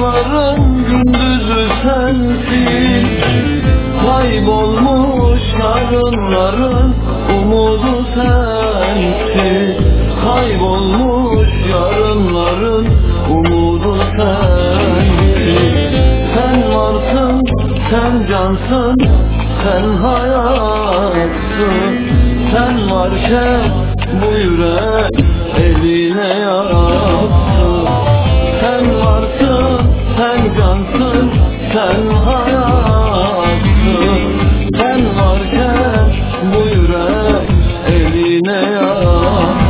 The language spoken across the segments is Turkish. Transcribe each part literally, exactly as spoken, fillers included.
Akşamların gündüzü sensin, kaybolmuş yarınların umudu sensin. Kaybolmuş yarınların umudu sensin. Sen varsın, sen cansın, sen hayatsın. Sen varken bu yürek eline yatsın. Sen varsın, sen cansın, sen hayatsın. Sen varken bu yürek eline yatsın.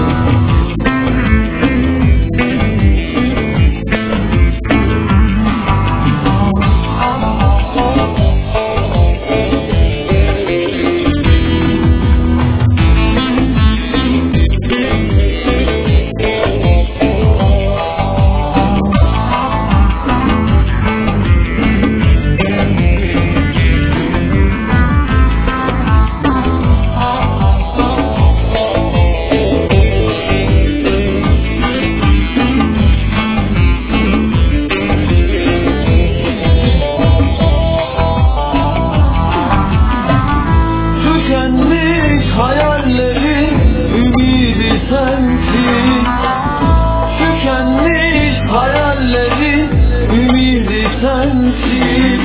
Hayallerin ümidi sensin. Tükenmiş hayallerin ümidi sensin.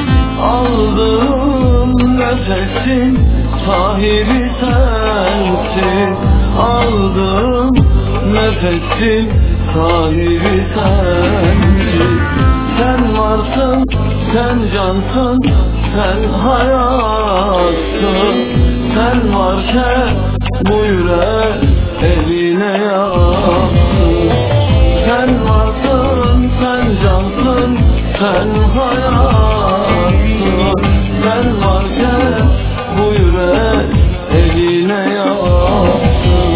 Aldığım nefesin sahibi sensin. Aldığım nefesin sahibi sensin. Sen varsın, sen cansın, sen hayatsın. Sen varken bu yürek eline yatsın. Sen varsın, sen cansın, sen hayatsın. Sen varken bu yürek eline yatsın.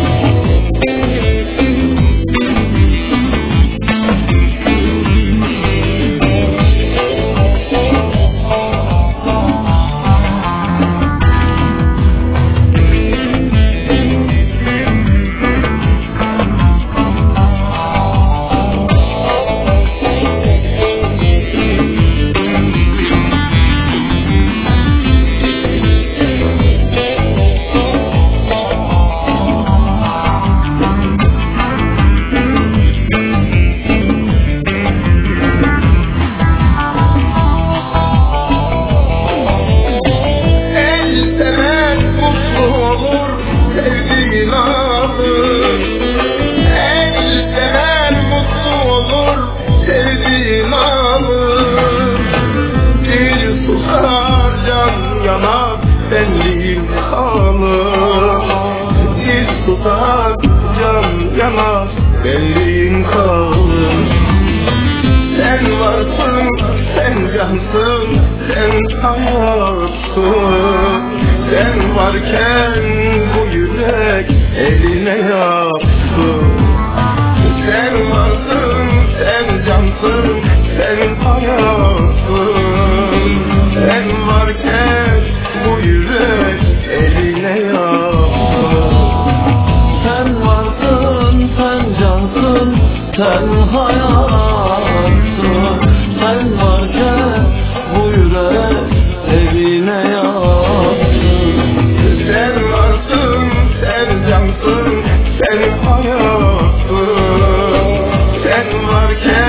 Benliğim kalır, iz tutar, can yanar, benliğim kalır. Sen varsın, sen cansın, sen hayatsın. Sen varken bu yürek eline yatsın. Sen varsın, sen cansın, sen hayatsın. Sen varken bu yürek eline yatsın. Sen varsın, sen cansın, sen hayatsın. Sen varken bu yürek eline yatsın. Sen varsın, sen cansın, sen hayatsın. Sen varken